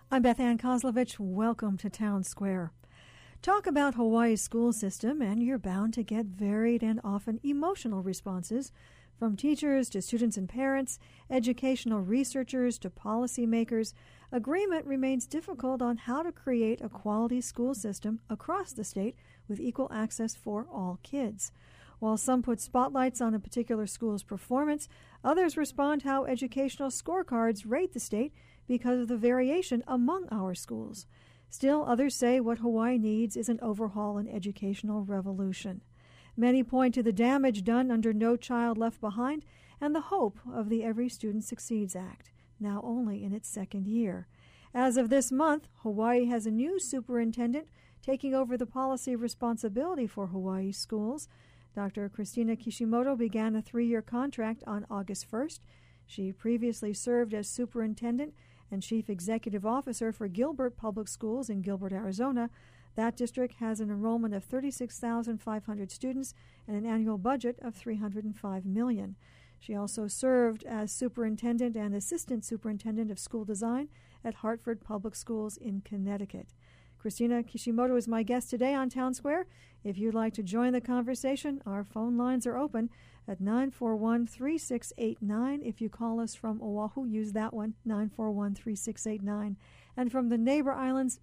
I'm Beth Ann Kozlovich. Welcome to Town Square. Talk about Hawaii's school system, and you're bound to get varied and often emotional responses from teachers to students and parents, educational researchers to policymakers. Agreement remains difficult on how to create a quality school system across the state with equal access for all kids. While some put spotlights on a particular school's performance, others respond how educational scorecards rate the state because of the variation among our schools. Still, others say what Hawaii needs is an overhaul and educational revolution. Many point to the damage done under No Child Left Behind and the hope of the Every Student Succeeds Act, now only in its second year. As of this month, Hawaii has a new superintendent taking over the policy responsibility for Hawaii's schools. Dr. Christina Kishimoto began a 3-year contract on August 1st. She previously served as superintendent and chief executive officer for Gilbert Public Schools in Gilbert, Arizona. That district has an enrollment of 36,500 students and an annual budget of $305 million. She also served as superintendent and assistant superintendent of school design at Hartford Public Schools in Connecticut. Christina Kishimoto is my guest today on Town Square. If you'd like to join the conversation, our phone lines are open at 941-3689. If you call us from Oahu, use that one, 941-3689. And from the neighbor islands,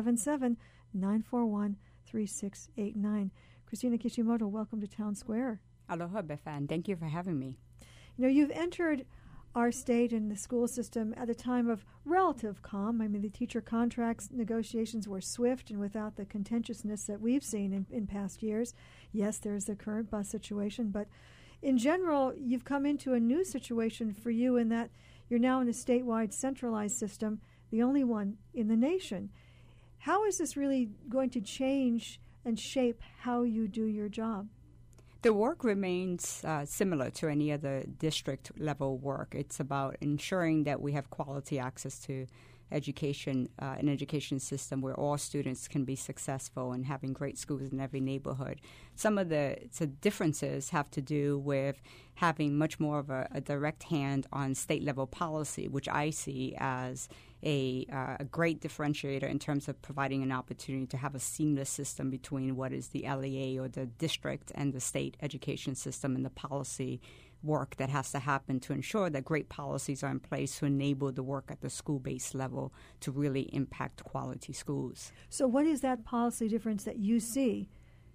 877-941-3689. Christina Kishimoto, welcome to Town Square. Aloha, Befan. Thank you for having me. You know, you've entered our state and the school system at a time of relative calm. I mean, the teacher contracts negotiations were swift and without the contentiousness that we've seen in past years. Yes, there's the current bus situation, but in general, you've come into a new situation for you in that you're now in a statewide centralized system, the only one in the nation. How is this really going to change and shape how you do your job? The work remains similar to any other district-level work. It's about ensuring that we have quality access to education, an education system where all students can be successful and having great schools in every neighborhood. Some of the differences have to do with having much more of a direct hand on state-level policy, which I see as a great differentiator in terms of providing an opportunity to have a seamless system between what is the LEA or the district and the state education system and the policy work that has to happen to ensure that great policies are in place to enable the work at the school-based level to really impact quality schools. So what is that policy difference that you see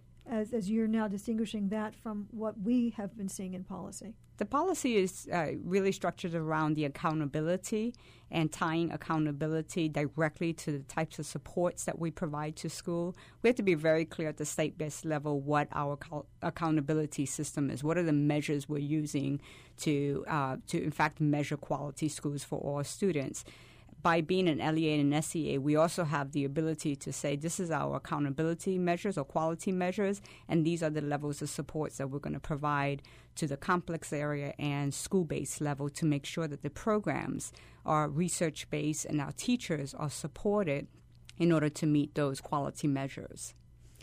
as you're now distinguishing that from what we have been seeing in policy? The policy is really structured around the accountability and tying accountability directly to the types of supports that we provide to school. We have to be very clear at the state-based level what our accountability system is. What are the measures we're using to in fact, measure quality schools for all students? By being an LEA and an SEA, we also have the ability to say this is our accountability measures or quality measures, and these are the levels of supports that we're going to provide to the complex area and school-based level to make sure that the programs are research-based and our teachers are supported in order to meet those quality measures.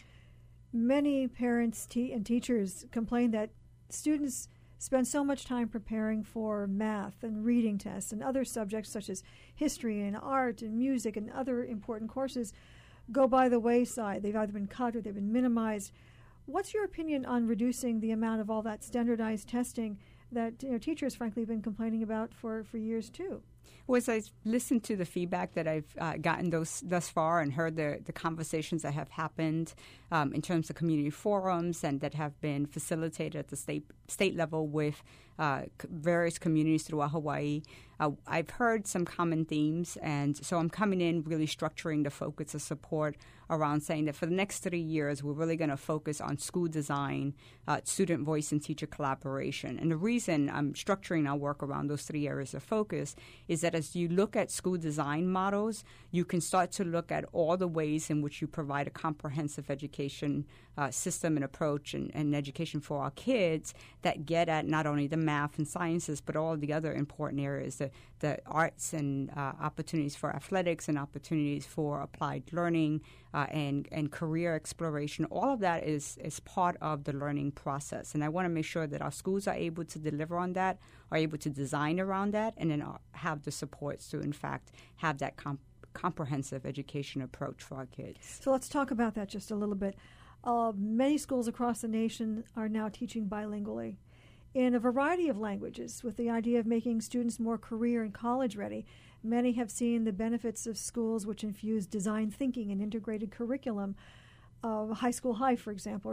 Many parents and teachers complain that students spend so much time preparing for math and reading tests and other subjects such as history and art and music and other important courses go by the wayside. They've either been cut or they've been minimized. What's your opinion on reducing the amount of all that standardized testing that teachers, frankly, have been complaining about for years too? Well, as I listened to the feedback that I've gotten thus far and heard the conversations that have happened in terms of community forums and that have been facilitated at the state level with various communities throughout Hawaii, I've heard some common themes, and so I'm coming in really structuring the focus of support around saying that for the next 3 years, we're really going to focus on school design, student voice, and teacher collaboration. And the reason I'm structuring our work around those 3 areas of focus is that as you look at school design models, you can start to look at all the ways in which you provide a comprehensive education system and approach and education for our kids that get at not only the math and sciences, but all the other important areas, the arts and opportunities for athletics and opportunities for applied learning and career exploration. All of that is part of the learning process. And I want to make sure that our schools are able to deliver on that, are able to design around that, and then have the supports to, in fact, have that comprehensive education approach for our kids. So let's talk about that just a little bit. Many schools across the nation are now teaching bilingually in a variety of languages with the idea of making students more career and college ready. Many have seen the benefits of schools which infuse design thinking and integrated curriculum. High School High, for example,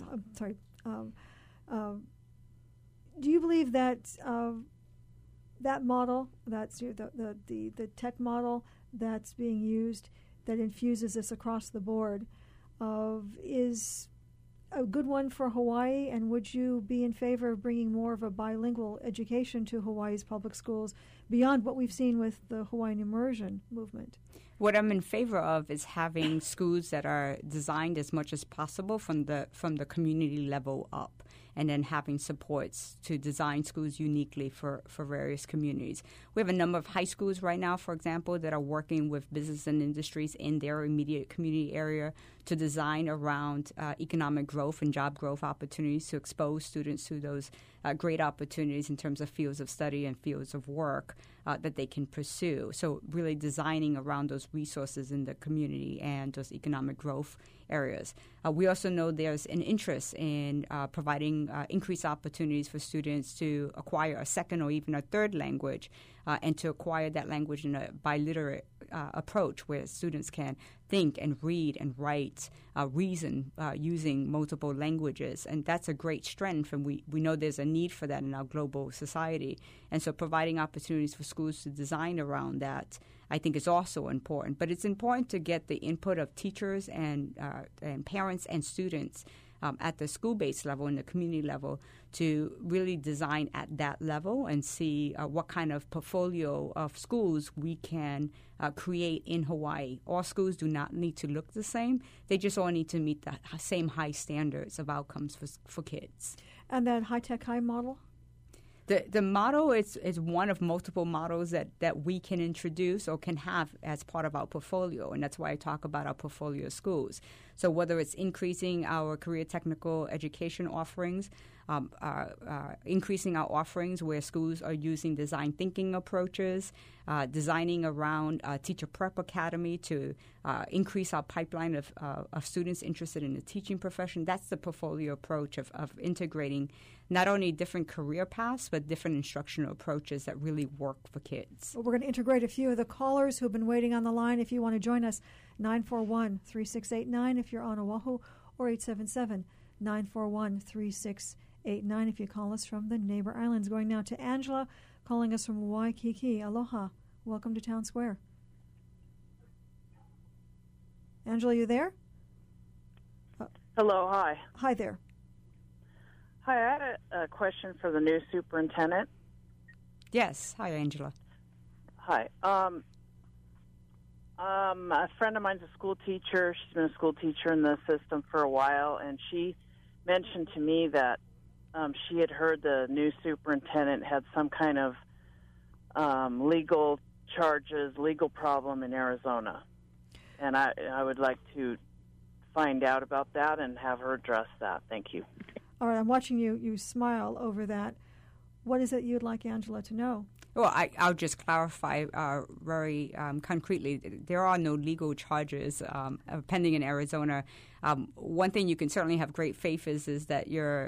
do you believe that that model, that's the tech model that's being used, that infuses this across the board, is a good one for Hawaii? And would you be in favor of bringing more of a bilingual education to Hawaii's public schools beyond what we've seen with the Hawaiian immersion movement? What I'm in favor of is having schools that are designed as much as possible from the community level up, and then having supports to design schools uniquely for various communities. We have a number of high schools right now, for example, that are working with business and industries in their immediate community area to design around economic growth and job growth opportunities, to expose students to those great opportunities in terms of fields of study and fields of work that they can pursue. So really designing around those resources in the community and those economic growth areas. We also know there's an interest in providing increased opportunities for students to acquire a second or even a third language, and to acquire that language in a biliterate approach where students can think and read and write, reason using multiple languages. And that's a great strength, and we know there's a need for that in our global society. And so providing opportunities for schools to design around that, I think, is also important. But it's important to get the input of teachers and parents and students at the school-based level and the community level to really design at that level and see what kind of portfolio of schools we can create in Hawaii. All schools do not need to look the same. They just all need to meet the same high standards of outcomes for kids. And that high-tech high model? The model is one of multiple models that we can introduce or can have as part of our portfolio, and that's why I talk about our portfolio schools. So whether it's increasing our career technical education offerings, increasing our offerings where schools are using design thinking approaches, designing around Teacher Prep Academy to increase our pipeline of students interested in the teaching profession. That's the portfolio approach of integrating not only different career paths, but different instructional approaches that really work for kids. Well, we're going to integrate a few of the callers who've been waiting on the line. If you want to join us, 941-3689 if you're on Oahu, or 877-941-3689 if you call us from the neighbor islands. Going now to Angela, calling us from Waikiki. Aloha. Welcome to Town Square. Angela, you there? Hello, hi. Hi there. Hi, I had a question for the new superintendent. Yes. Hi, Angela. Hi. A friend of mine's a school teacher. She's been a school teacher in the system for a while, and she mentioned to me that she had heard the new superintendent had some kind of legal charges, legal problem in Arizona. And I would like to find out about that and have her address that. Thank you. All right, I'm watching you smile over that. What is it you'd like Angela to know? Well, I'll just clarify very concretely. There are no legal charges pending in Arizona. One thing you can certainly have great faith is that your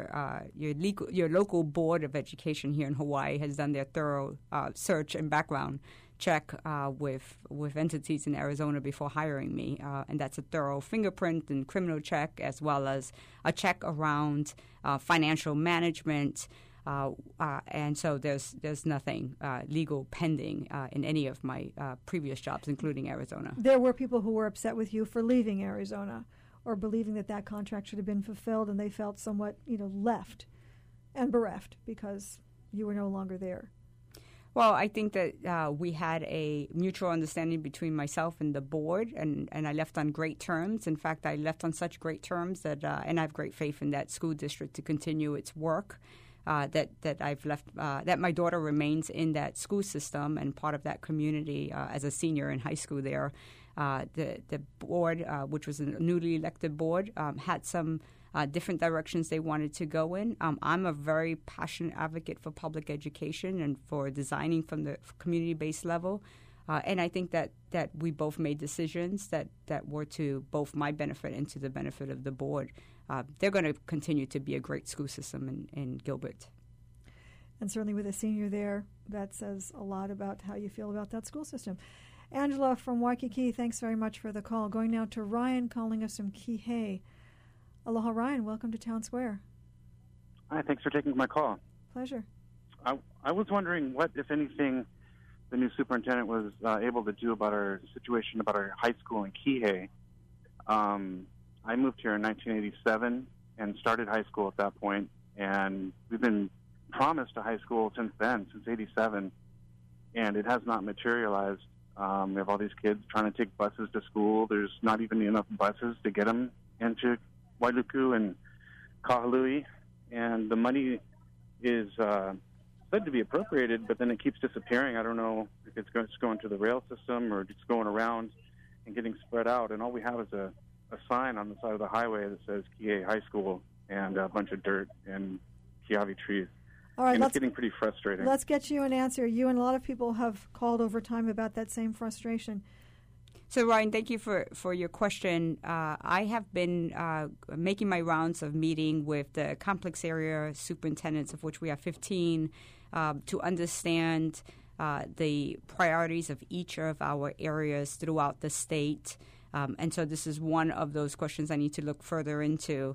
local board of education here in Hawaii has done their thorough search and background check with entities in Arizona before hiring me, and that's a thorough fingerprint and criminal check, as well as a check around financial management. And so there's nothing legal pending in any of my previous jobs, including Arizona. There were people who were upset with you for leaving Arizona, or believing that contract should have been fulfilled, and they felt somewhat, left and bereft because you were no longer there. Well, I think that we had a mutual understanding between myself and the board, and I left on great terms. In fact, I left on such great terms that, and I have great faith in that school district to continue its work. That I've left, that my daughter remains in that school system and part of that community as a senior in high school there. The board, which was a newly elected board, had some different directions they wanted to go in. I'm a very passionate advocate for public education and for designing from the community-based level. And I think that we both made decisions that were to both my benefit and to the benefit of the board. They're going to continue to be a great school system in Gilbert. And certainly with a senior there, that says a lot about how you feel about that school system. Angela from Waikiki, thanks very much for the call. Going now to Ryan calling us from Kihei. Aloha, Ryan. Welcome to Town Square. Hi, thanks for taking my call. Pleasure. I was wondering what, if anything, the new superintendent was able to do about our situation about our high school in Kihei. I moved here in 1987 and started high school at that point, and we've been promised a high school since then, since 87, and it has not materialized. We have all these kids trying to take buses to school. There's not even enough buses to get them into Wailuku and Kahului, and the money is said to be appropriated, but then it keeps disappearing. I don't know if it's going to the rail system or just going around and getting spread out, and all we have is a sign on the side of the highway that says Kihei High School and a bunch of dirt and kiawe trees. All right, and it's getting pretty frustrating. Let's get you an answer. You and a lot of people have called over time about that same frustration. So, Ryan, thank you for your question. I have been making my rounds of meeting with the complex area superintendents, of which we have 15, to understand the priorities of each of our areas throughout the state. And so this is one of those questions I need to look further into.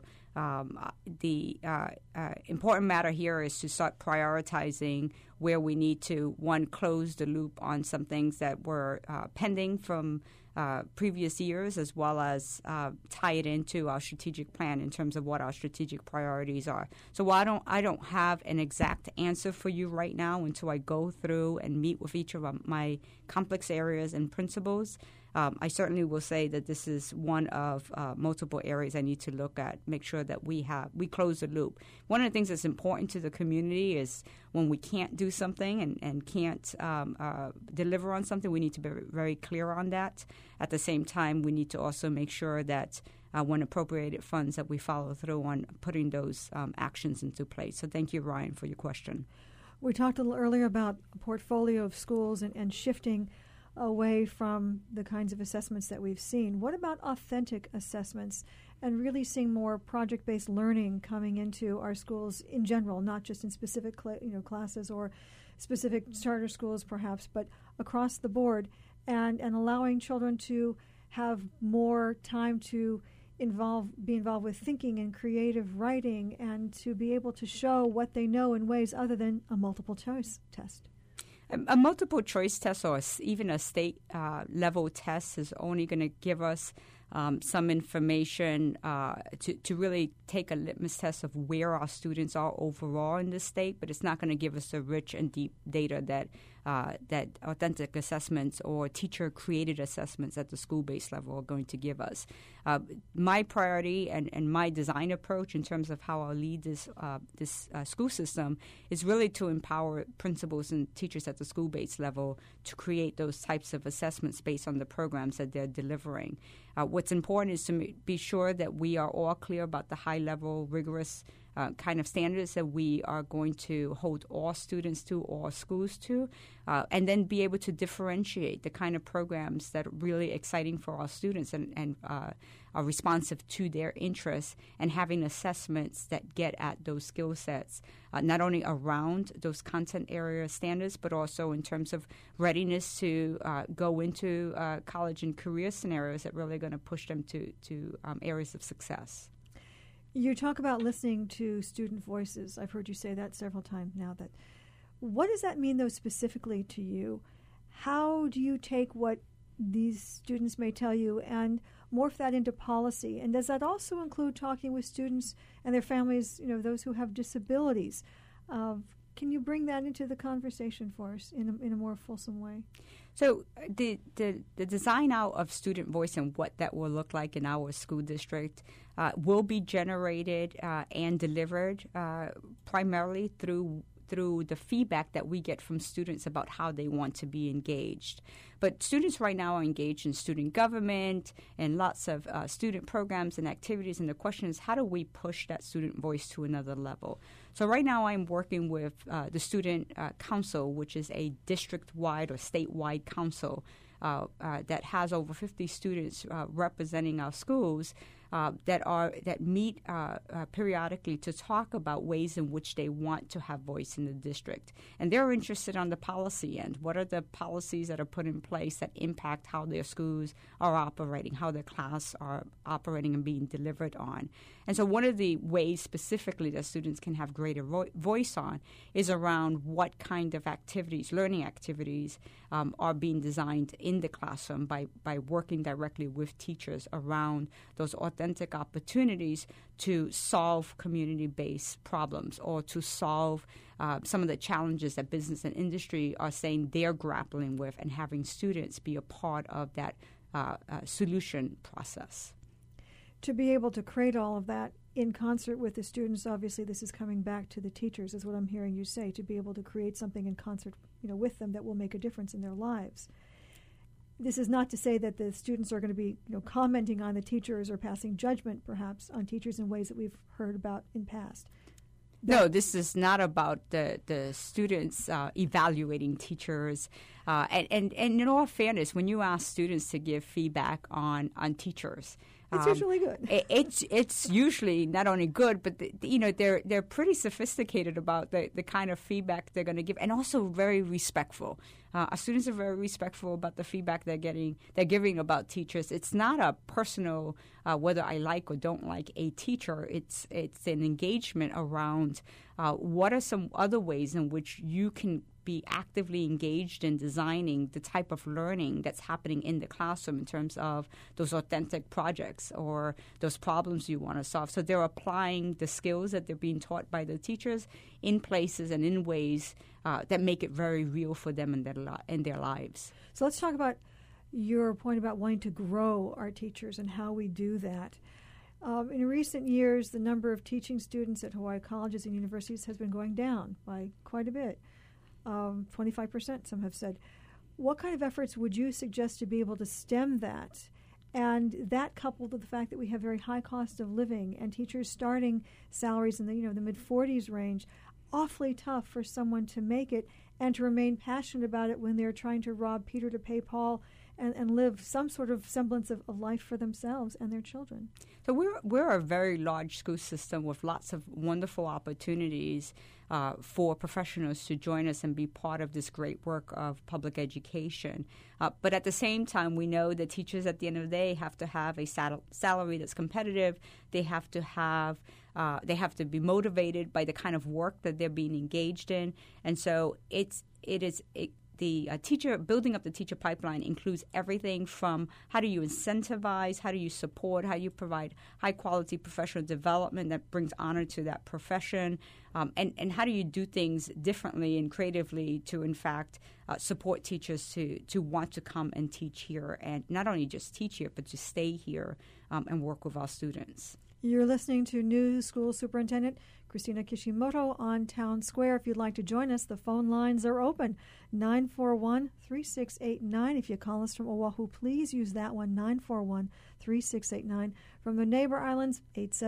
The important matter here is to start prioritizing where we need to, one, close the loop on some things that were pending from previous years, as well as tie it into our strategic plan in terms of what our strategic priorities are. So while I don't have an exact answer for you right now until I go through and meet with each of my complex areas and principals, I certainly will say that this is one of multiple areas I need to look at, make sure that we close the loop. One of the things that's important to the community is when we can't do something and can't deliver on something, we need to be very clear on that. At the same time, we need to also make sure that when appropriated funds, that we follow through on putting those actions into place. So thank you, Ryan, for your question. We talked a little earlier about a portfolio of schools and shifting away from the kinds of assessments that we've seen. What about authentic assessments and really seeing more project-based learning coming into our schools in general, not just in specific classes or specific charter schools perhaps, but across the board, and allowing children to have more time to be involved with thinking and creative writing and to be able to show what they know in ways other than a multiple choice test? A multiple choice test or even a state level test is only going to give us some information to really take a litmus test of where our students are overall in the state, but it's not going to give us the rich and deep data that authentic assessments or teacher-created assessments at the school-based level are going to give us. My priority and my design approach in terms of how I'll lead this school system is really to empower principals and teachers at the school-based level to create those types of assessments based on the programs that they're delivering. What's important is to be sure that we are all clear about the high-level, rigorous kind of standards that we are going to hold all students to, all schools to, and then be able to differentiate the kind of programs that are really exciting for our students and are responsive to their interests, and having assessments that get at those skill sets, not only around those content area standards, but also in terms of readiness to go into college and career scenarios that really are going to push them to areas of success. You talk about listening to student voices. I've heard you say that several times now. What does that mean, though, specifically to you? How do you take what these students may tell you and morph that into policy? And does that also include talking with students and their families, those who have disabilities? Can you bring that into the conversation for us in a more fulsome way? So the design out of student voice and what that will look like in our school district will be generated and delivered primarily through through the feedback that we get from students about how they want to be engaged. But students right now are engaged in student government and lots of student programs and activities, and the question is, how do we push that student voice to another level? So right now I'm working with the Student Council, which is a district-wide or statewide council that has over 50 students representing our schools that meet periodically to talk about ways in which they want to have voice in the district. And they're interested on the policy end. What are the policies that are put in place that impact how their schools are operating, how their class are operating and being delivered on? And so one of the ways specifically that students can have greater voice on is around what kind of activities, learning activities, are being designed in the classroom by working directly with teachers around those authentic opportunities to solve community-based problems or to solve some of the challenges that business and industry are saying they're grappling with, and having students be a part of that solution process. To be able to create all of that in concert with the students, obviously this is coming back to the teachers, is what I'm hearing you say, to be able to create something in concert, with them that will make a difference in their lives. This is not to say that the students are going to be, commenting on the teachers or passing judgment, perhaps, on teachers in ways that we've heard about in past. No, this is not about the students evaluating teachers. And in all fairness, when you ask students to give feedback on teachers, it's usually good. It's usually not only good, but they're pretty sophisticated about the kind of feedback they're going to give, and also very respectful. Our students are very respectful about the feedback they're giving about teachers. It's not a personal whether I like or don't like a teacher. It's an engagement around what are some other ways in which you can be actively engaged in designing the type of learning that's happening in the classroom in terms of those authentic projects or those problems you want to solve. So they're applying the skills that they're being taught by the teachers in places and in ways that make it very real for them in their lives. So let's talk about your point about wanting to grow our teachers and how we do that. In recent years, the number of teaching students at Hawaii colleges and universities has been going down by quite a bit. 25%, some have said. What kind of efforts would you suggest to be able to stem that? And that coupled with the fact that we have very high cost of living and teachers starting salaries in the mid-40s range, awfully tough for someone to make it and to remain passionate about it when they're trying to rob Peter to pay Paul and live some sort of semblance of life for themselves and their children. So we're a very large school system with lots of wonderful opportunities for professionals to join us and be part of this great work of public education. But at the same time, we know that teachers at the end of the day have to have a salary that's competitive. They have to be motivated by the kind of work that they're being engaged in. And so the building up the teacher pipeline includes everything from how do you incentivize, how do you support, how you provide high-quality professional development that brings honor to that profession, and how do you do things differently and creatively to, in fact, support teachers to want to come and teach here, and not only just teach here, but to stay here and work with our students. You're listening to New School Superintendent Christina Kishimoto on Town Square. If you'd like to join us, the phone lines are open, 941-3689. If you call us from Oahu, please use that one, 941-3689. From the neighbor islands,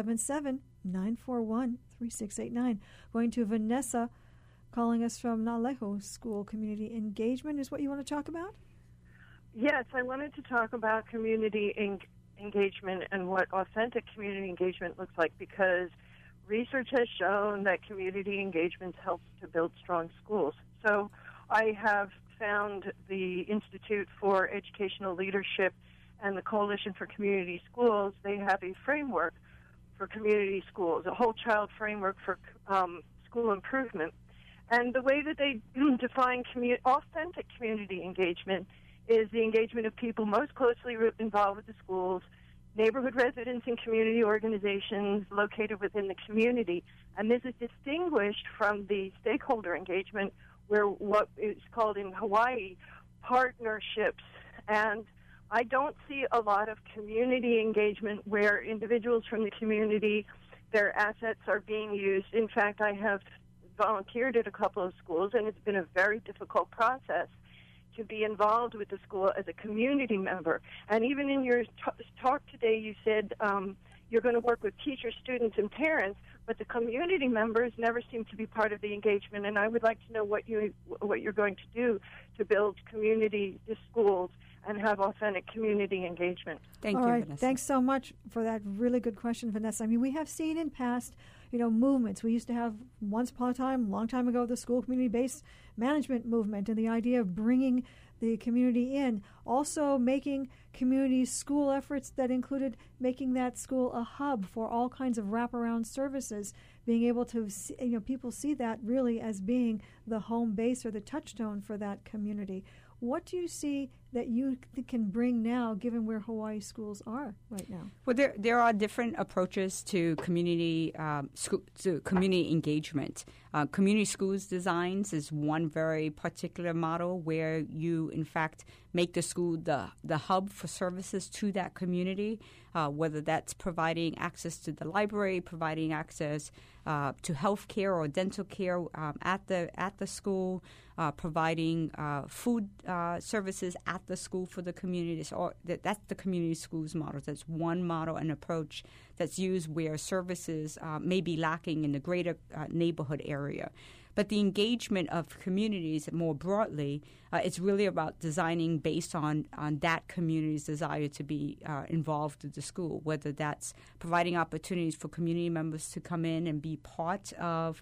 877-941-3689. Going to Vanessa, calling us from Naleho School. Community engagement is what you want to talk about? Yes, I wanted to talk about community engagement and what authentic community engagement looks like, because research has shown that community engagement helps to build strong schools. So I have found the Institute for Educational Leadership and the Coalition for Community Schools. They have a framework for community schools, a whole child framework for school improvement. And the way that they define authentic community engagement is the engagement of people most closely involved with the schools, neighborhood residents and community organizations located within the community. And this is distinguished from the stakeholder engagement, where what is called in Hawaii partnerships. And I don't see a lot of community engagement where individuals from the community, their assets are being used. In fact, I have volunteered at a couple of schools, and it's been a very difficult process to be involved with the school as a community member. And even in your talk today, you said you're going to work with teachers, students, and parents, but the community members never seem to be part of the engagement. And I would like to know what you're going to do to build community to schools and have authentic community engagement. Thank you, Vanessa. Thanks so much for that really good question, Vanessa. I mean, we have seen in past, movements. We used to have, once upon a time, a long time ago, the school community-based management movement, and the idea of bringing the community in. Also making community school efforts that included making that school a hub for all kinds of wraparound services, being able to see, people see that really as being the home base or the touchstone for that community. What do you see that you can bring now, given where Hawaii schools are right now? Well, there are different approaches to community community engagement. Community schools designs is one very particular model where you, in fact, make the school the hub for services to that community, whether that's providing access to the library, providing access to health care or dental care at the school, providing food services at the school for the communities. That's the community schools model. That's one model and approach that's used where services may be lacking in the greater neighborhood area. But the engagement of communities more broadly, it's really about designing based on that community's desire to be involved with the school, whether that's providing opportunities for community members to come in and be part of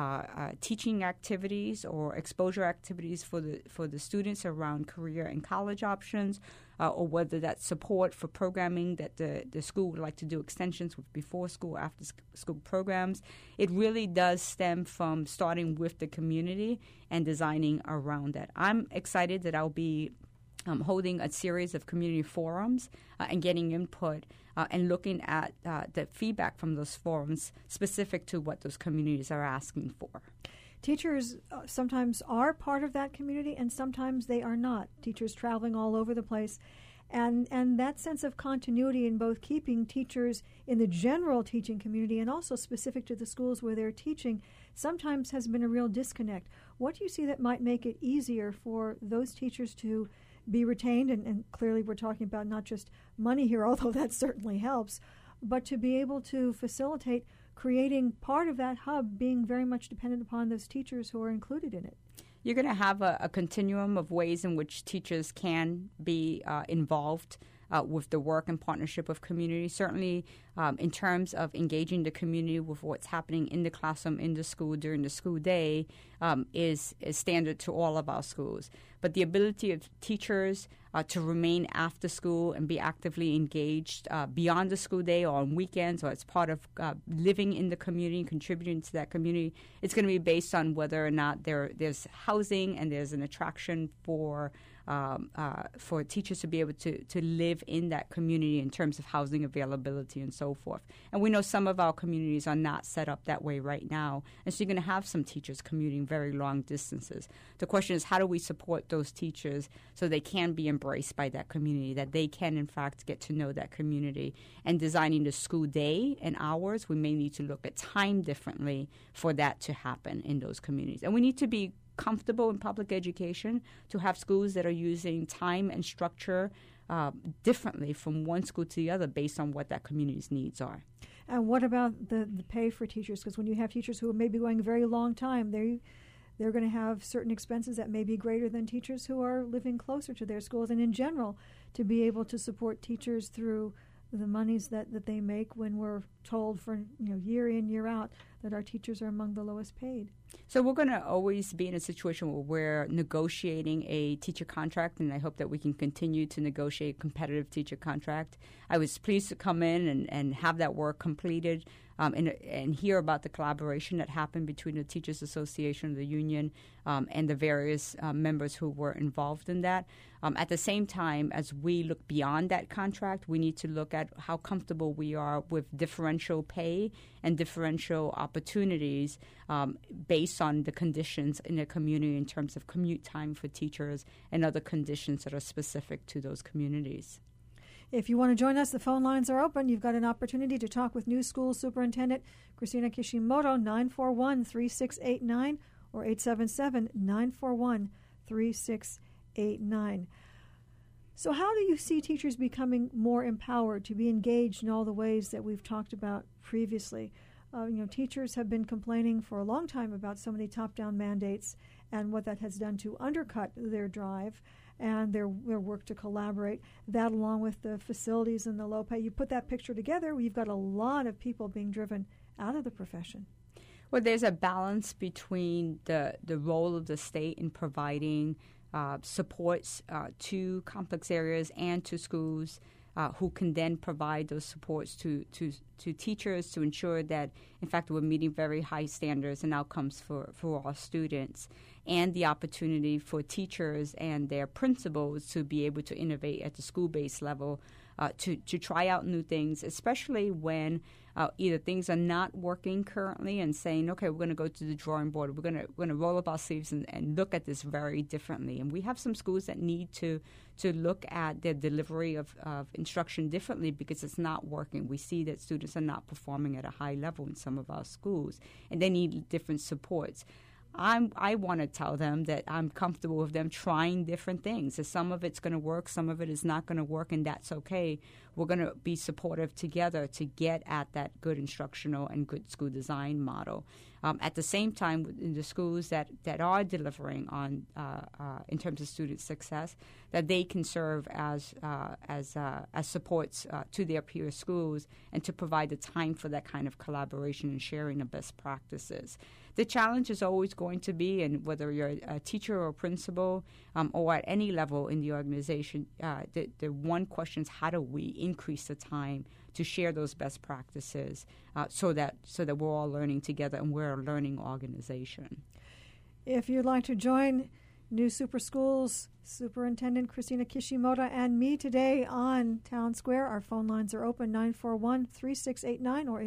teaching activities or exposure activities for the students around career and college options, or whether that's support for programming that the school would like to do extensions with before school, after school programs. It really does stem from starting with the community and designing around that. I'm excited that I'll be holding a series of community forums and getting input and looking at the feedback from those forums specific to what those communities are asking for. Teachers sometimes are part of that community, and sometimes they are not. Teachers traveling all over the place. And that sense of continuity in both keeping teachers in the general teaching community and also specific to the schools where they're teaching sometimes has been a real disconnect. What do you see that might make it easier for those teachers to be retained? And clearly we're talking about not just money here, although that certainly helps, but to be able to facilitate creating part of that hub being very much dependent upon those teachers who are included in it. You're going to have a continuum of ways in which teachers can be involved with the work and partnership of community. Certainly in terms of engaging the community with what's happening in the classroom, in the school, during the school day is standard to all of our schools. But the ability of teachers to remain after school and be actively engaged beyond the school day or on weekends or as part of living in the community and contributing to that community, it's going to be based on whether or not there's housing and there's an attraction for teachers to be able to live in that community in terms of housing availability and so forth. And we know some of our communities are not set up that way right now, and so you're going to have some teachers commuting very long distances. The question is, how do we support those teachers so they can be embraced by that community, that they can, in fact, get to know that community? And designing the school day and hours, we may need to look at time differently for that to happen in those communities. And we need to be comfortable in public education to have schools that are using time and structure differently from one school to the other based on what that community's needs are. And what about the pay for teachers? Because when you have teachers who may be going a very long time, they're going to have certain expenses that may be greater than teachers who are living closer to their schools. And in general, to be able to support teachers through the monies that they make when we're told for year in, year out that our teachers are among the lowest paid. So we're going to always be in a situation where we're negotiating a teacher contract, and I hope that we can continue to negotiate a competitive teacher contract. I was pleased to come in and have that work completed and hear about the collaboration that happened between the Teachers Association, the union, and the various members who were involved in that. At the same time, as we look beyond that contract, we need to look at how comfortable we are with differential pay and differential opportunities based on the conditions in the community in terms of commute time for teachers and other conditions that are specific to those communities. If you want to join us, the phone lines are open. You've got an opportunity to talk with new school superintendent Christina Kishimoto, 941-3689 or 877-941-3689. So how do you see teachers becoming more empowered to be engaged in all the ways that we've talked about previously? Teachers have been complaining for a long time about so many top-down mandates and what that has done to undercut their drive and their work to collaborate. That, along with the facilities and the low pay, you put that picture together, we've got a lot of people being driven out of the profession. Well, there's a balance between the role of the state in providing supports to complex areas and to schools who can then provide those supports to teachers to ensure that, in fact, we're meeting very high standards and outcomes for our students, and the opportunity for teachers and their principals to be able to innovate at the school-based level, to try out new things, especially when either things are not working currently and saying, okay, we're going to go to the drawing board. We're going to roll up our sleeves and look at this very differently. And we have some schools that need to look at their delivery of instruction differently because it's not working. We see that students are not performing at a high level in some of our schools, and they need different supports. I want to tell them that I'm comfortable with them trying different things. So some of it's going to work, some of it is not going to work, and that's okay. We're going to be supportive together to get at that good instructional and good school design model. At the same time, in the schools that are delivering on in terms of student success, that they can serve as supports to their peer schools and to provide the time for that kind of collaboration and sharing of best practices. The challenge is always going to be, and whether you're a teacher or a principal or at any level in the organization, the one question is how do we increase the time to share those best practices so that we're all learning together and we're a learning organization. If you'd like to join New Super Schools Superintendent Christina Kishimoto and me today on Town Square, our phone lines are open, 941-3689 or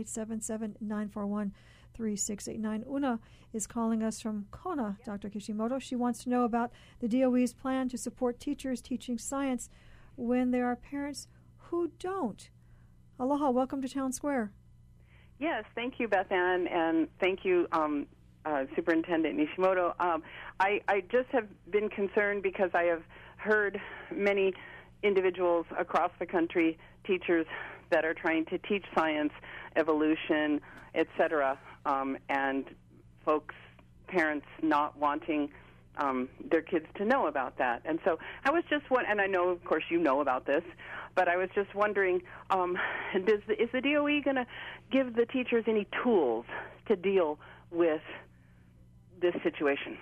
877-941-3689. Una is calling us from Kona, Dr. Kishimoto. She wants to know about the DOE's plan to support teachers teaching science when there are parents who don't. Aloha, welcome to Town Square. Yes, thank you, Beth Ann, and thank you, Superintendent Nishimoto. I just have been concerned because I have heard many individuals across the country, teachers that are trying to teach science, evolution, etc., and parents not wanting their kids to know about that. And so I was just and I know, of course, you know about this, but I was just wondering, is the DOE going to give the teachers any tools to deal with this situation?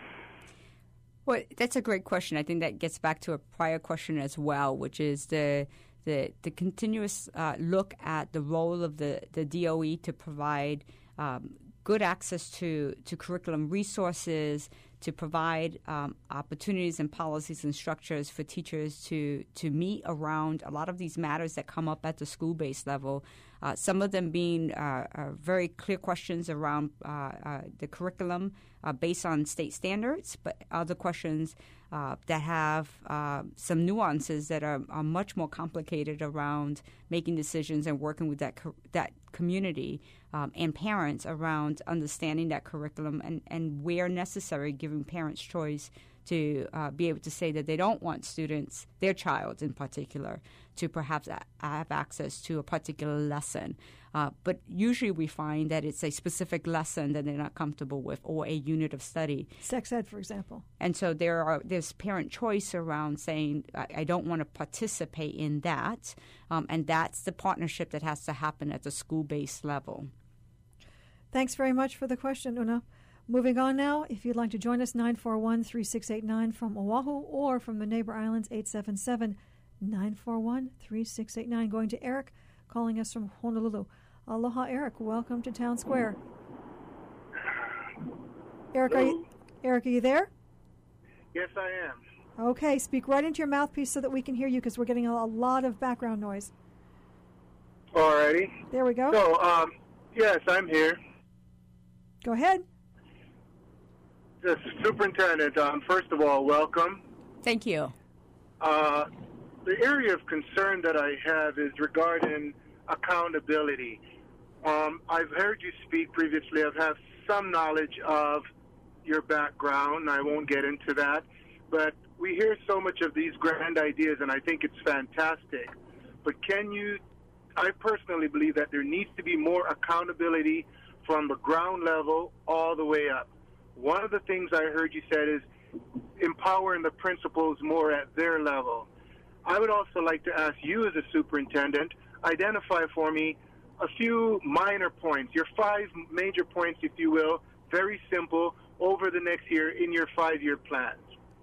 Well, that's a great question. I think that gets back to a prior question as well, which is the continuous look at the role of the DOE to provide good access to curriculum resources, to provide opportunities and policies and structures for teachers to meet around a lot of these matters that come up at the school-based level. Some of them being very clear questions around the curriculum based on state standards, but other questions that have some nuances that are much more complicated around making decisions and working with that community and parents around understanding that curriculum and where necessary, giving parents choice to be able to say that they don't want students, their child in particular, to perhaps have access to a particular lesson. But usually we find that it's a specific lesson that they're not comfortable with or a unit of study. Sex ed, for example. And so there's parent choice around saying, I don't want to participate in that. And that's the partnership that has to happen at the school-based level. Thanks very much for the question, Una. Moving on now, if you'd like to join us, 941-3689 from Oahu or from the neighbor islands, 877-941-3689. Going to Eric, calling us from Honolulu. Aloha, Eric. Welcome to Town Square. Eric, are you there? Yes, I am. Okay, speak right into your mouthpiece so that we can hear you because we're getting a lot of background noise. Alrighty. There we go. So, yes, I'm here. Go ahead. The superintendent, first of all, welcome. Thank you. the area of concern that I have is regarding accountability. I've heard you speak previously. I've had some knowledge of your background. I won't get into that. But we hear so much of these grand ideas, and I think it's fantastic. But I personally believe that there needs to be more accountability from the ground level all the way up. One of the things I heard you said is empowering the principals more at their level. I would also like to ask you as a superintendent, identify for me a few minor points, your 5 major points, if you will, very simple, over the next year in your 5-year plans.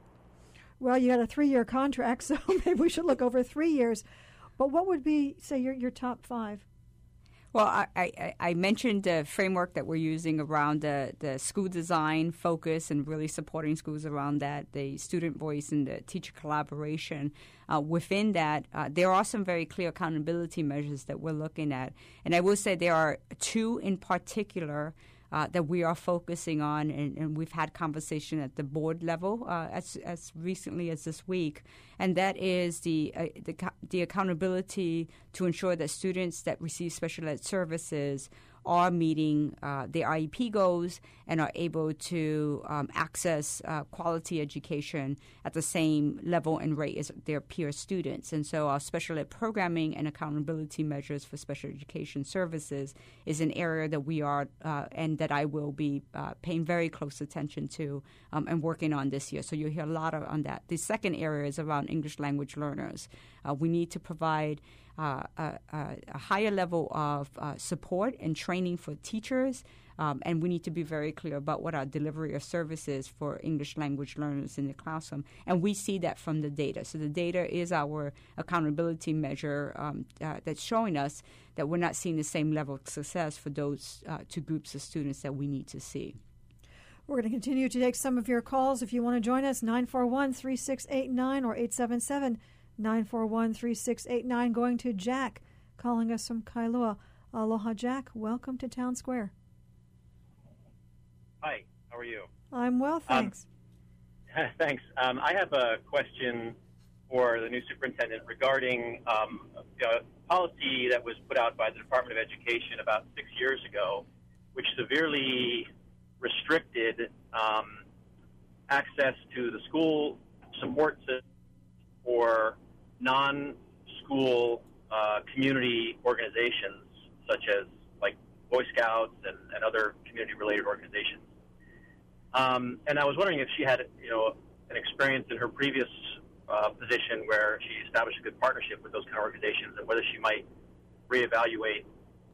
Well, you got a 3-year contract, so maybe we should look over 3 years. But what would be, say, your top 5? Well, I mentioned the framework that we're using around the school design focus and really supporting schools around that, the student voice and the teacher collaboration. Within that, there are some very clear accountability measures that we're looking at. And I will say there are 2 in particular that we are focusing on, and we've had conversation at the board level as recently as this week, and that is the accountability to ensure that students that receive special ed services are meeting their IEP goals and are able to access quality education at the same level and rate as their peer students. And so our special ed programming and accountability measures for special education services is an area that we are and that I will be paying very close attention to and working on this year. So you'll hear a lot on that. The second area is around English language learners. We need to provide a higher level of support and training for teachers, and we need to be very clear about what our delivery of services for English language learners in the classroom. And we see that from the data. So the data is our accountability measure that's showing us that we're not seeing the same level of success for those 2 groups of students that we need to see. We're going to continue to take some of your calls. If you want to join us, 941-3689 or 877-941-3689. Going to Jack, calling us from Kailua. Aloha, Jack. Welcome to Town Square. Hi, how are you? I'm well, thanks. Thanks. I have a question for the new superintendent regarding a policy that was put out by the Department of Education about 6 years ago, which severely restricted access to the school support system for non-school community organizations, such as like Boy Scouts and other community-related organizations. And I was wondering if she had, an experience in her previous position where she established a good partnership with those kind of organizations, and whether she might reevaluate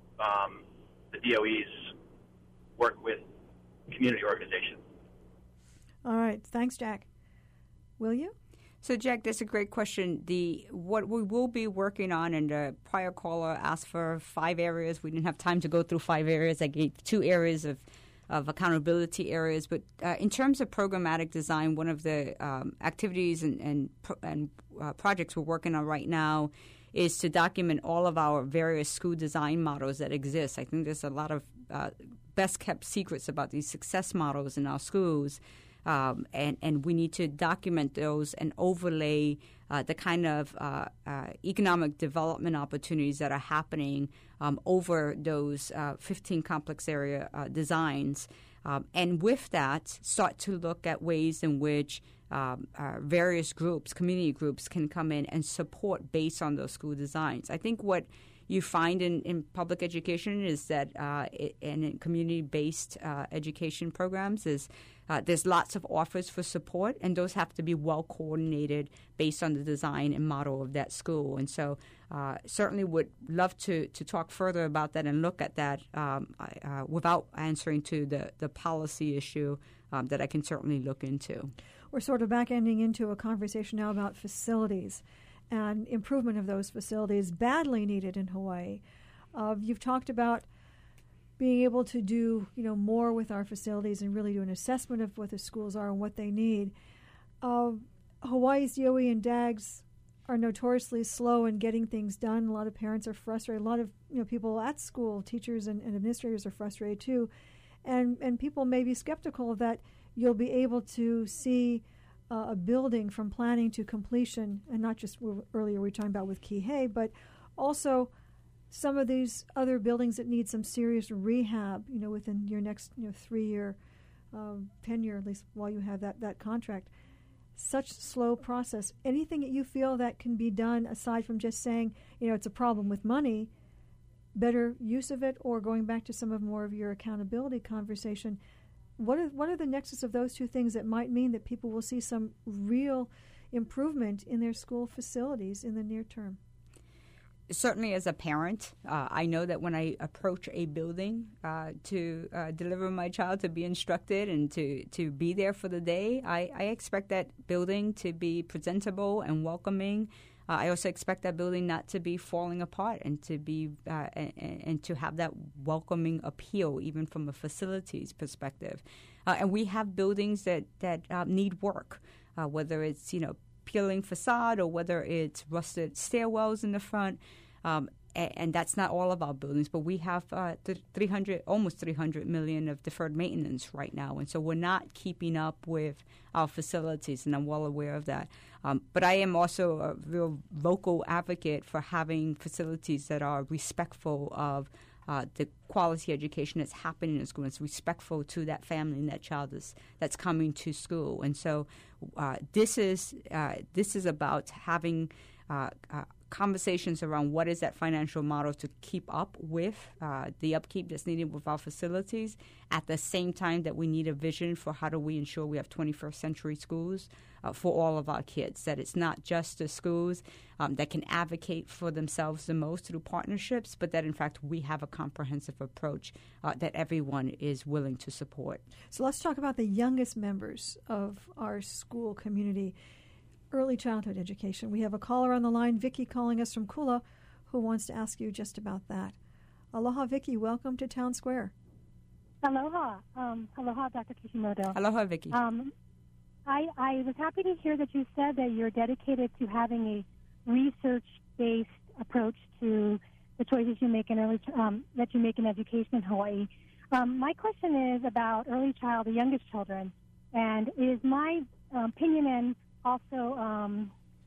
the DOE's work with community organizations. All right. Thanks, Jack. Will you? So, Jack, that's a great question. What we will be working on, and the prior caller asked for 5 areas. We didn't have time to go through 5 areas. I gave 2 areas of accountability areas. But in terms of programmatic design, one of the activities and projects we're working on right now is to document all of our various school design models that exist. I think there's a lot of best-kept secrets about these success models in our schools. And we need to document those and overlay the kind of economic development opportunities that are happening over those 15 complex area designs. And with that, start to look at ways in which various groups, community groups, can come in and support based on those school designs. I think what you find in public education is that and in community-based education programs is there's lots of offers for support, and those have to be well coordinated based on the design and model of that school. And so certainly would love to talk further about that and look at that without answering to the policy issue that I can certainly look into. We're sort of back-ending into a conversation now about facilities and improvement of those facilities badly needed in Hawaii. You've talked about being able to do more with our facilities and really do an assessment of what the schools are and what they need. Hawaii's DOE and DAGs are notoriously slow in getting things done. A lot of parents are frustrated. A lot of people at school, teachers and administrators are frustrated too. And people may be skeptical that you'll be able to see a building from planning to completion, and not just earlier we were talking about with Kihei, but also some of these other buildings that need some serious rehab, within your next 3-year tenure, at least while you have that contract. Such slow process. Anything that you feel that can be done aside from just saying, it's a problem with money, better use of it, or going back to some of more of your accountability conversation, what are the nexus of those two things that might mean that people will see some real improvement in their school facilities in the near term? Certainly as a parent, I know that when I approach a building to deliver my child to be instructed and to be there for the day, I expect that building to be presentable and welcoming. I also expect that building not to be falling apart and to be and to have that welcoming appeal, even from a facilities perspective. And we have buildings that need work, whether it's peeling facade or whether it's rusted stairwells in the front. And that's not all of our buildings, but we have almost $300 million of deferred maintenance right now. And so we're not keeping up with our facilities, and I'm well aware of that. But I am also a real vocal advocate for having facilities that are respectful of the quality education that's happening in school. It's respectful to that family and that child that's coming to school. And so this is about having conversations around what is that financial model to keep up with the upkeep that's needed with our facilities, at the same time that we need a vision for how do we ensure we have 21st century schools for all of our kids, that it's not just the schools that can advocate for themselves the most through partnerships, but that in fact we have a comprehensive approach that everyone is willing to support. So let's talk about the youngest members of our school community. Early childhood education. We have a caller on the line, Vicky, calling us from Kula, who wants to ask you just about that. Aloha, Vicky. Welcome to Town Square. Aloha. Aloha, Dr. Kishimoto. Aloha, Vicky. I was happy to hear that you said that you're dedicated to having a research-based approach to the choices you make in that you make in education in Hawaii. My question is about early child, the youngest children, and is my opinion and also,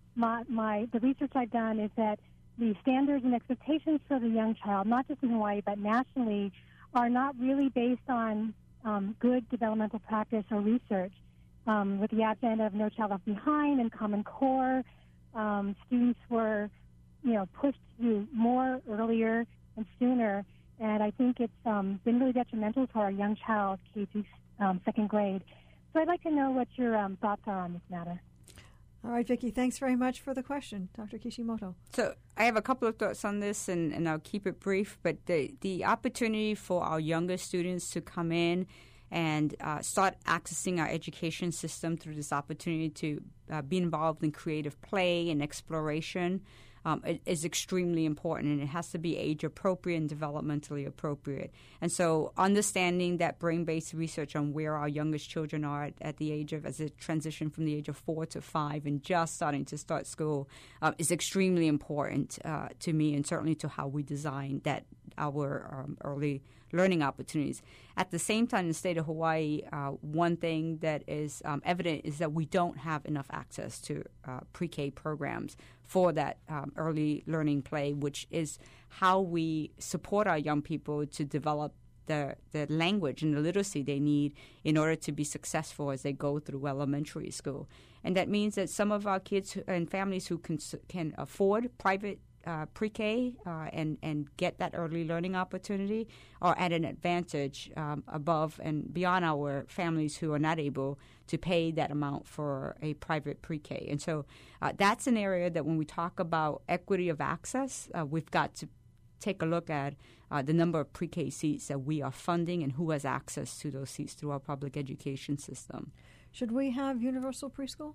the research I've done is that the standards and expectations for the young child, not just in Hawaii but nationally, are not really based on good developmental practice or research. With the advent of No Child Left Behind and Common Core, students were, pushed to do more earlier and sooner, and I think it's been really detrimental to our young child, K through second grade. So I'd like to know what your thoughts are on this matter. All right, Vicki, thanks very much for the question. Dr. Kishimoto. So I have a couple of thoughts on this, and I'll keep it brief. But the opportunity for our younger students to come in and start accessing our education system through this opportunity to be involved in creative play and exploration is extremely important, and it has to be age-appropriate and developmentally appropriate. And so understanding that brain-based research on where our youngest children are at the age of, as a transition from the age of 4 to 5 and just starting to start school is extremely important to me, and certainly to how we design that our early learning opportunities. At the same time, in the state of Hawaii, one thing that is evident is that we don't have enough access to pre-K programs for that early learning play, which is how we support our young people to develop the language and the literacy they need in order to be successful as they go through elementary school. And that means that some of our kids and families who can afford private pre-K and get that early learning opportunity are at an advantage above and beyond our families who are not able to pay that amount for a private pre-K. And so that's an area that when we talk about equity of access, we've got to take a look at the number of pre-K seats that we are funding and who has access to those seats through our public education system. Should we have universal preschool?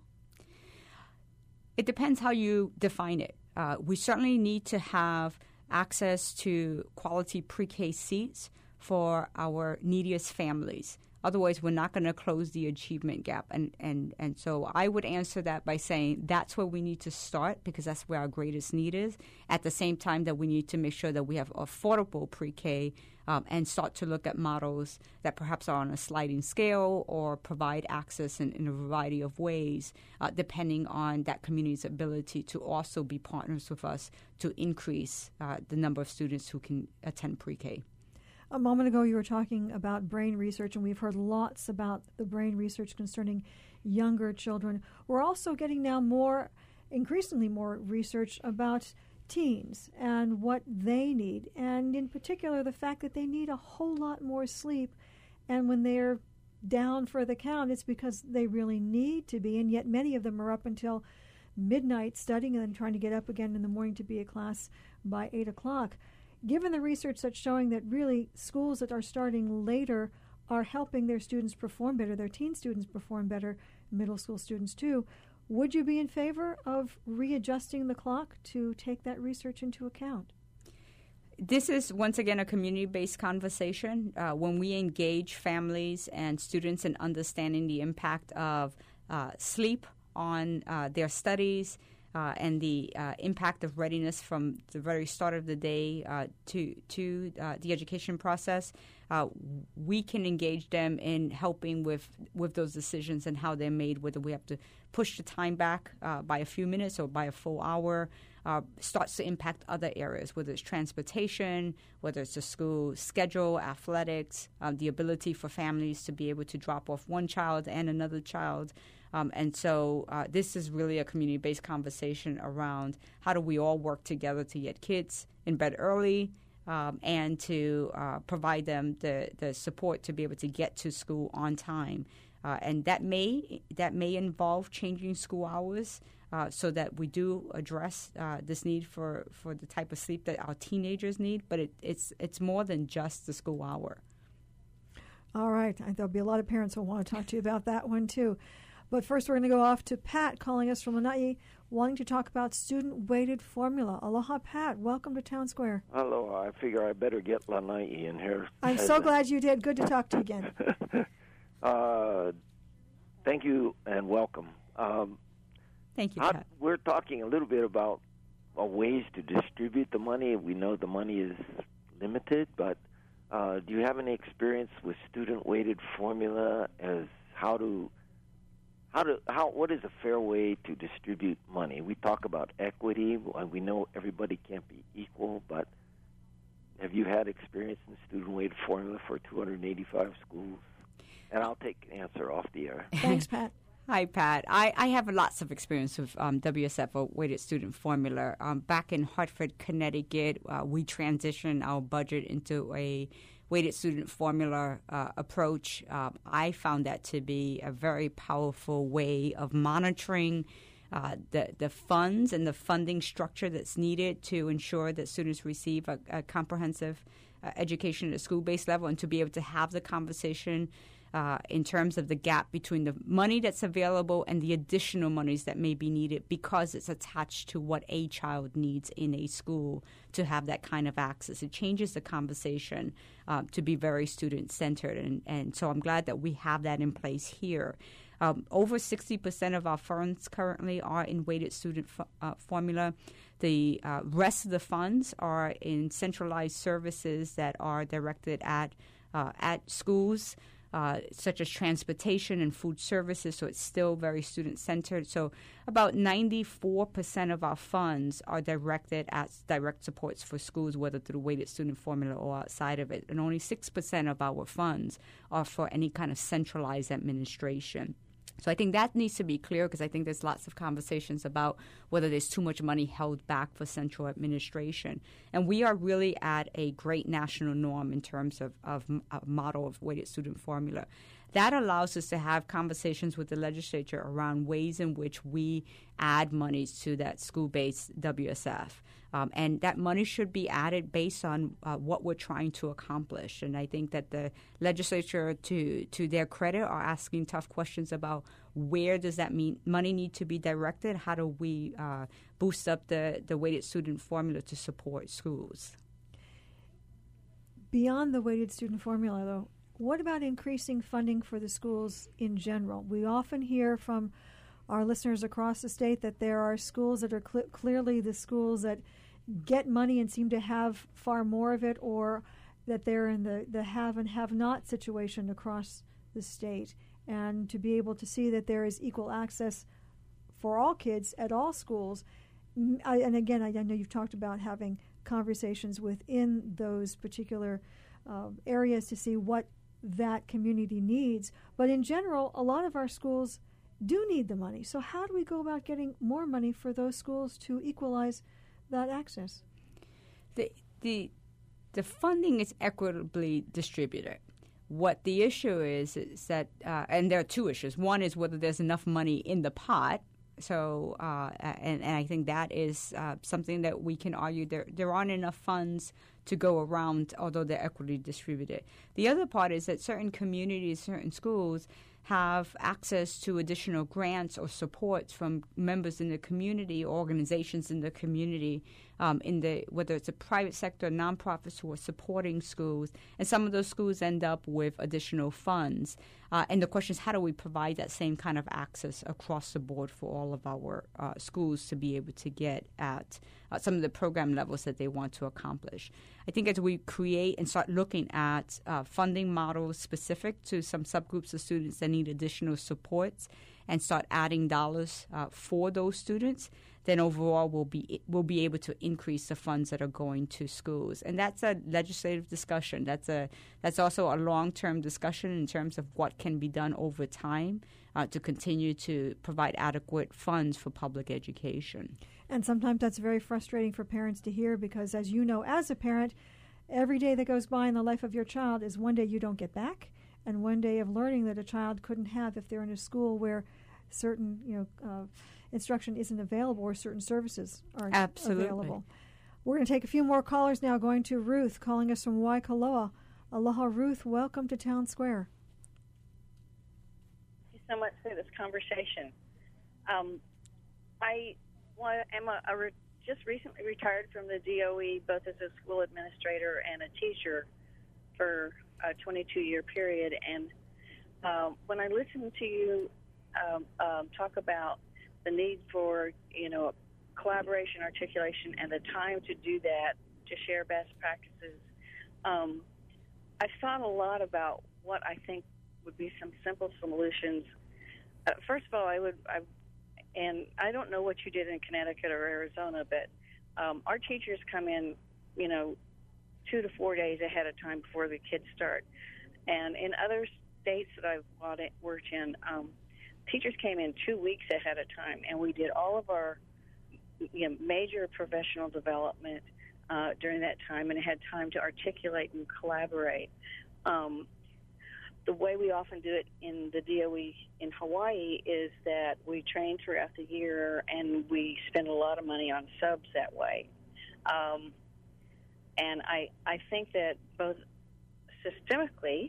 It depends how you define it. We certainly need to have access to quality pre-K seats for our neediest families. Otherwise, we're not going to close the achievement gap. And so I would answer that by saying that's where we need to start, because that's where our greatest need is. At the same time that we need to make sure that we have affordable pre-K and start to look at models that perhaps are on a sliding scale or provide access in a variety of ways, depending on that community's ability to also be partners with us to increase the number of students who can attend pre-K. A moment ago, you were talking about brain research, and we've heard lots about the brain research concerning younger children. We're also getting now increasingly more research about teens and what they need, and in particular the fact that they need a whole lot more sleep, and when they're down for the count, it's because they really need to be, and yet many of them are up until midnight studying and then trying to get up again in the morning to be at class by 8 o'clock. Given the research that's showing that really schools that are starting later are helping their students perform better, their teen students perform better, middle school students too, would you be in favor of readjusting the clock to take that research into account? This is, once again, a community-based conversation. When we engage families and students in understanding the impact of sleep on their studies and the impact of readiness from the very start of the day to the education process, we can engage them in helping with those decisions and how they're made, whether we have to push the time back by a few minutes or by a full hour. Starts to impact other areas, whether it's transportation, whether it's the school schedule, athletics, the ability for families to be able to drop off one child and another child. And so this is really a community-based conversation around how do we all work together to get kids in bed early and to provide them the support to be able to get to school on time. And that may involve changing school hours so that we do address this need for the type of sleep that our teenagers need. But it's more than just the school hour. All right. There'll be a lot of parents who want to talk to you about that one, too. But first, we're going to go off to Pat calling us from Lanai, wanting to talk about student-weighted formula. Aloha, Pat. Welcome to Town Square. Hello. I figure I better get Lanai in here. I'm so glad you did. Good to talk to you again. Thank you and welcome. Thank you, Pat. We're talking a little bit about ways to distribute the money. We know the money is limited, but do you have any experience with student-weighted formula as what is a fair way to distribute money? We talk about equity. We know everybody can't be equal, but have you had experience in student-weighted formula for 285 schools? And I'll take an answer off the air. Thanks, Pat. Hi, Pat. I have lots of experience with WSF, or weighted student formula. Back in Hartford, Connecticut, we transitioned our budget into a weighted student formula approach. I found that to be a very powerful way of monitoring the funds and the funding structure that's needed to ensure that students receive a comprehensive education at a school-based level, and to be able to have the conversation in terms of the gap between the money that's available and the additional monies that may be needed because it's attached to what a child needs in a school to have that kind of access. It changes the conversation to be very student-centered, and so I'm glad that we have that in place here. Over 60% of our funds currently are in weighted student formula. The rest of the funds are in centralized services that are directed at schools, such as transportation and food services, so it's still very student-centered. So about 94% of our funds are directed at direct supports for schools, whether through the weighted student formula or outside of it. And only 6% of our funds are for any kind of centralized administration. So I think that needs to be clear, because I think there's lots of conversations about whether there's too much money held back for central administration. And we are really at a great national norm in terms of a model of weighted student formula. That allows us to have conversations with the legislature around ways in which we add monies to that school-based WSF. And that money should be added based on what we're trying to accomplish. And I think that the legislature, to their credit, are asking tough questions about where does that money need to be directed? How do we boost up the weighted student formula to support schools? Beyond the weighted student formula, though, what about increasing funding for the schools in general? We often hear from our listeners across the state that there are schools that are clearly the schools that get money and seem to have far more of it, or that they're in the have and have not situation across the state. And to be able to see that there is equal access for all kids at all schools. And again, I know you've talked about having conversations within those particular areas to see what that community needs. But in general, a lot of our schools do need the money. So how do we go about getting more money for those schools to equalize that access? The funding is equitably distributed. What the issue is that, and there are two issues. One is whether there's enough money in the pot. So, and I think that is something that we can argue there aren't enough funds to go around, although they're equitably distributed. The other part is that certain communities, certain schools have access to additional grants or supports from members in the community, organizations in the community, whether it's a private sector, nonprofits who are supporting schools, and some of those schools end up with additional funds. And the question is, how do we provide that same kind of access across the board for all of our schools to be able to get at some of the program levels that they want to accomplish? I think as we create and start looking at funding models specific to some subgroups of students that need additional supports and start adding dollars for those students, then overall we'll be able to increase the funds that are going to schools. And that's a legislative discussion. That's also a long-term discussion in terms of what can be done over time to continue to provide adequate funds for public education. And sometimes that's very frustrating for parents to hear because, as you know, as a parent, every day that goes by in the life of your child is one day you don't get back and one day of learning that a child couldn't have if they're in a school where certain instruction isn't available or certain services aren't available. We're going to take a few more callers now, going to Ruth, calling us from Waikoloa. Aloha, Ruth. Welcome to Town Square. Thank you so much for this conversation. I am just recently retired from the DOE, both as a school administrator and a teacher for a 22-year period. And when I listen to you talk about the need for, collaboration, articulation, and the time to do that, to share best practices, I've thought a lot about what I think would be some simple solutions. First of all, and I don't know what you did in Connecticut or Arizona, but our teachers come in, 2 to 4 days ahead of time before the kids start. And in other states that I've worked in, teachers came in 2 weeks ahead of time, and we did all of our major professional development during that time and had time to articulate and collaborate. The way we often do it in the DOE in Hawaii is that we train throughout the year and we spend a lot of money on subs that way. And I think that both systemically,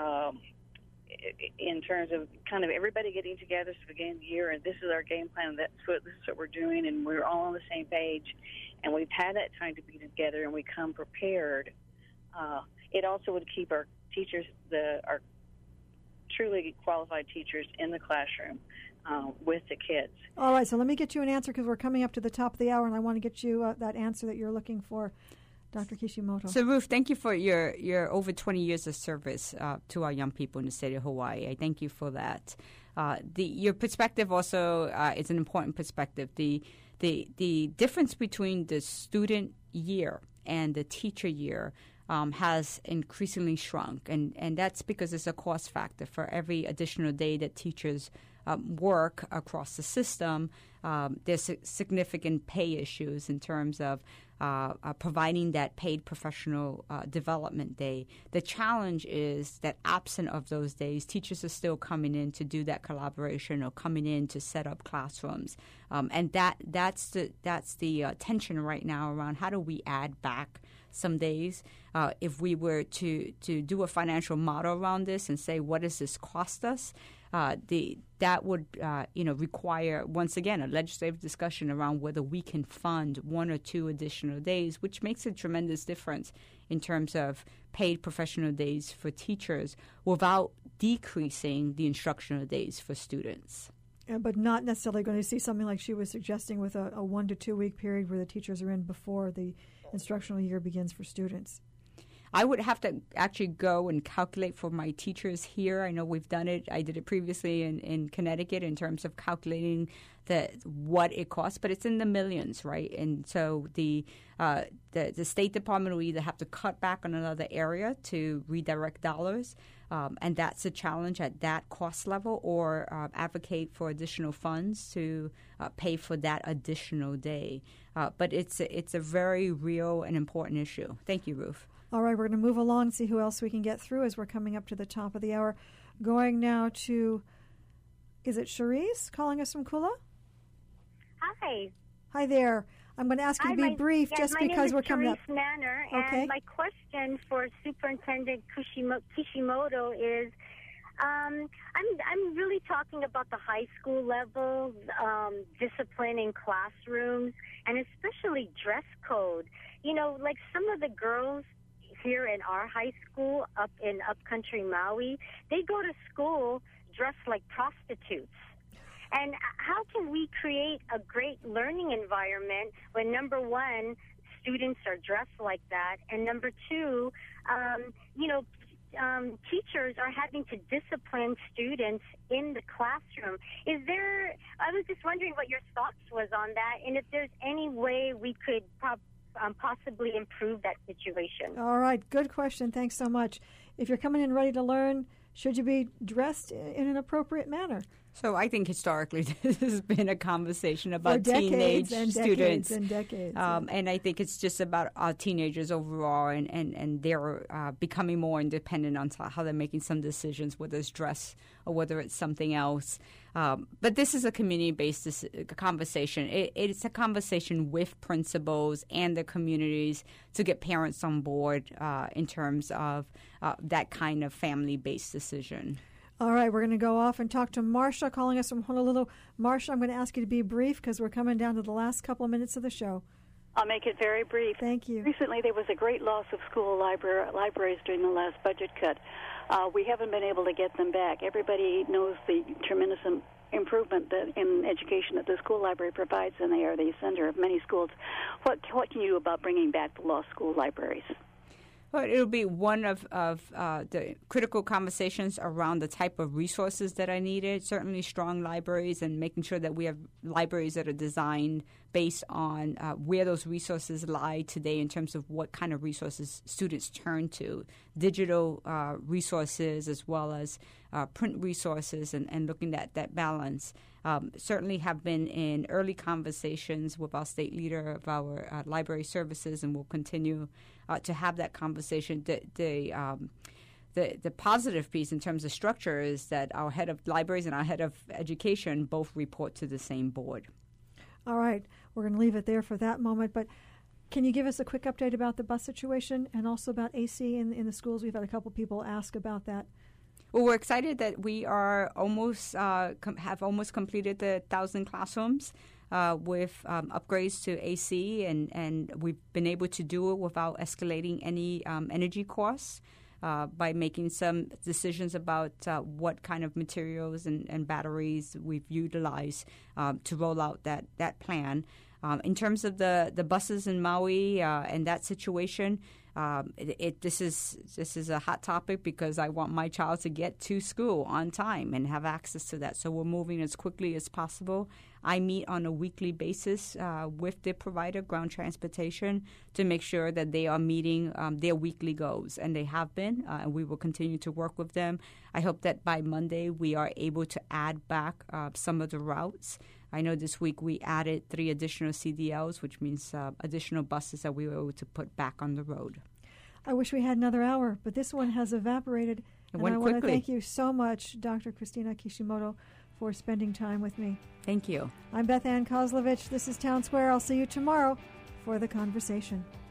in terms of kind of everybody getting together at the beginning of the year, and this is our game plan, this is what we're doing, and we're all on the same page, and we've had that time to be together, and we come prepared. It also would keep our teachers, our truly qualified teachers, in the classroom with the kids. All right, so let me get you an answer because we're coming up to the top of the hour, and I want to get you that answer that you're looking for. Dr. Kishimoto. So, Ruth, thank you for your over 20 years of service to our young people in the state of Hawaii. I thank you for that. Your perspective also is an important perspective. The difference between the student year and the teacher year has increasingly shrunk, and that's because it's a cost factor. For every additional day that teachers work across the system, there's significant pay issues in terms of providing that paid professional development day. The challenge is that absent of those days, teachers are still coming in to do that collaboration or coming in to set up classrooms. And that's the tension right now around how do we add back some days. If we were to do a financial model around this and say, what does this cost us? that would require, once again, a legislative discussion around whether we can fund 1 or 2 additional days, which makes a tremendous difference in terms of paid professional days for teachers without decreasing the instructional days for students. But not necessarily going to see something like she was suggesting with a 1 to 2 week period where the teachers are in before the instructional year begins for students. I would have to actually go and calculate for my teachers here. I know we've done it. I did it previously in Connecticut in terms of calculating what it costs, but it's in the millions, right? And so the State Department will either have to cut back on another area to redirect dollars, and that's a challenge at that cost level, or advocate for additional funds to pay for that additional day. But it's a very real and important issue. Thank you, Ruth. All right, we're going to move along and see who else we can get through as we're coming up to the top of the hour. Going now to, is it Cherise calling us from Kula? Hi. Hi there. I'm going to ask you to be brief just because we're coming up. My name is Cherise Manor, okay. And my question for Superintendent Kishimoto is, I'm really talking about the high school level, discipline in classrooms, and especially dress code. You know, like some of the girls here in our high school up in upcountry Maui, they go to school dressed like prostitutes. And how can we create a great learning environment when, number one, students are dressed like that, and number two, teachers are having to discipline students in the classroom? I was just wondering what your thoughts was on that, and if there's any way we could possibly improve that situation. All right, good question. Thanks so much. If you're coming in ready to learn, should you be dressed in an appropriate manner? So I think historically this has been a conversation about teenage students. And decades. And I think it's just about our teenagers overall, and they're becoming more independent on how they're making some decisions, whether it's dress or whether it's something else. But this is a community-based conversation. It's a conversation with principals and the communities to get parents on board in terms of that kind of family-based decision. All right, we're going to go off and talk to Marcia calling us from Honolulu. Marcia, I'm going to ask you to be brief because we're coming down to the last couple of minutes of the show. I'll make it very brief. Thank you. Recently, there was a great loss of school libraries during the last budget cut. We haven't been able to get them back. Everybody knows the tremendous improvement that in education that the school library provides, and they are the center of many schools. What can you do about bringing back the lost school libraries? Well, it'll be one of the critical conversations around the type of resources that are needed. Certainly strong libraries and making sure that we have libraries that are designed based on where those resources lie today in terms of what kind of resources students turn to, digital resources as well as print resources, and looking at that balance. Certainly have been in early conversations with our state leader of our library services, and will continue to have that conversation. The positive piece in terms of structure is that our head of libraries and our head of education both report to the same board. All right. We're going to leave it there for that moment. But can you give us a quick update about the bus situation and also about AC in the schools? We've had a couple people ask about that. Well, we're excited that we are almost have almost completed the 1,000 classrooms with upgrades to AC, and we've been able to do it without escalating any energy costs by making some decisions about what kind of materials and batteries we've utilized to roll out that plan. In terms of the buses in Maui and that situation, this is a hot topic because I want my child to get to school on time and have access to that. So we're moving as quickly as possible. I meet on a weekly basis with the provider, ground transportation, to make sure that they are meeting their weekly goals, and they have been, and we will continue to work with them. I hope that by Monday we are able to add back some of the routes. I know this week we added 3 additional CDLs, which means additional buses that we were able to put back on the road. I wish we had another hour, but this one has evaporated. It went I quickly. want to thank you so much, Dr. Christina Kishimoto, for spending time with me. Thank you. I'm Beth Ann Kozlovich. This is Town Square. I'll see you tomorrow for The Conversation.